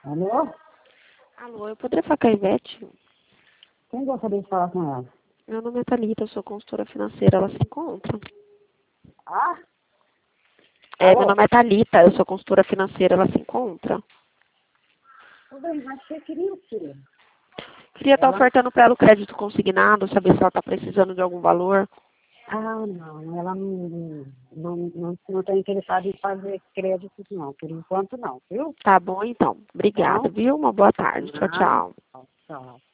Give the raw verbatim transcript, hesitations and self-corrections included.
Alô? Alô, eu poderia falar com a Ivete? Quem gostaria de falar com ela? Meu nome é Thalita, eu sou consultora financeira, ela se encontra. Ah? É, Alô? meu nome é Thalita, eu sou consultora financeira, ela se encontra. Tudo bem, mas você queria o quê? Queria estar Ela... ofertando para ela o crédito consignado, saber se ela está precisando de algum valor. Ah, não, ela não, não, não, não está interessada em fazer crédito, não. Por enquanto, não, viu? Tá bom, então. Obrigada, Então, viu? Uma boa tarde. Tchau, nada. tchau. Tchau.